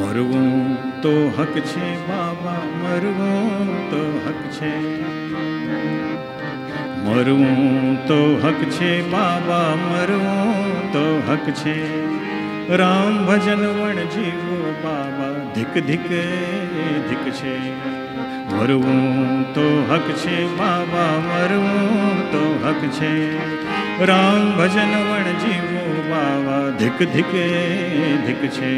મરવું તો હક છે બાબા, મરવું તો હક છે. મરવું તો હક છે બાબા, મરવું તો હક છે. રામ ભજન વણ જીવો બાબા, ધીક ધીક ધીક છે. મરવું તો હક છે બાબા, મરવું તો હક છે. રામ ભજન વણ જીવો બાબા, ધીક ધીક ધીક છે.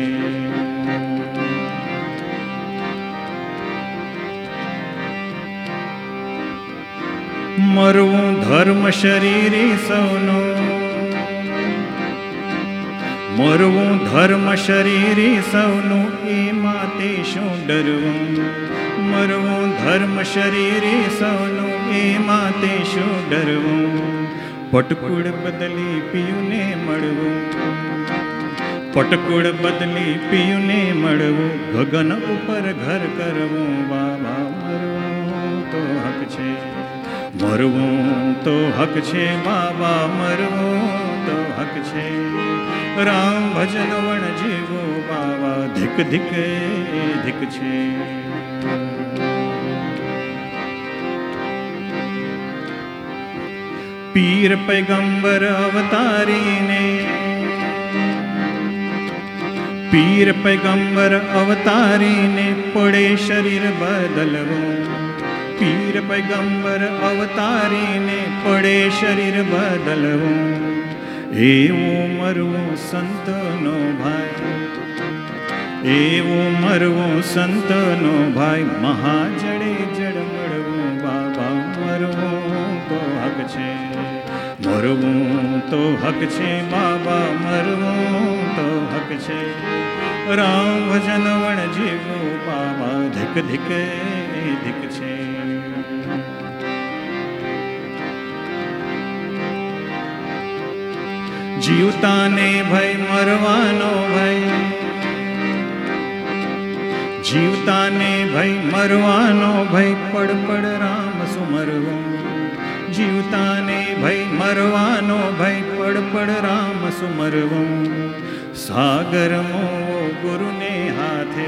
મરવું ધર્મ શરીરે સૌનું, મરવું ધર્મ શરીરે સૌનું, એમાં તે શું ડરવું. મરવું ધર્મ શરીરે સૌનું, એમાં તે શું ડરવું. પટકુળ બદલી પિયુને મળવું, પટકુળ બદલી પિયુને મળવું. ગગન ઉપર ઘર કરવું બાબા, મરવું તો હક છે. મરવું તો હક છે બાબા, મરવું તો હક છે. રામ ભજન વણ જીવો બાબા, ધીક ધીક ધીક છે. પીર પૈગંબર અવતારીને, પીર પૈગંબર અવતારીને પડે શરીર બદલવું. પીર પૈગંબર અવતારીને પડે શરીર બદલવું. એવું મરવું સંતનો ભાઈ, એવું મરવું સંતનો ભાઈ. મહાજડે જડ મળવું બાબા, મરવું તો હક છે. મરવું તો હક છે બાબા, મરવું તો હક છે. રામ ભજન વણ જીવું બાબા, ધીક ધીક ધીક છે. જીવતાને ભય મરવાનો ભય, જીવતાને ભય મરવાનો ભય. પડ પડ રામ સુમરવું. જીવતાને ભય મરવાનો ભય, પડ પડ રામ સુમરવું. સાગર મોવો ગુરુને હાથે,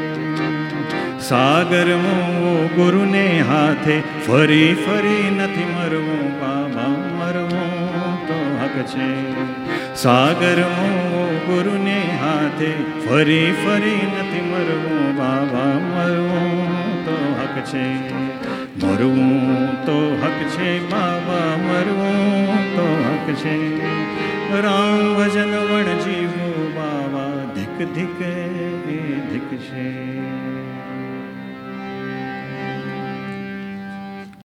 સાગર મોવો ગુરુને હાથે. ફરી ફરી નથી મરવું બાબા, મરવું તો હક છે. સાગર મોવો ગુરુને હાથે, ફરી ફરી નથી મરવું બાબા, મરવું તો હક છે. મરવું તો હક છે બાબા, મરવું તો હક છે. રામ ભજન વણ જીવો બાબા, ધીક ધીક ધીક છે.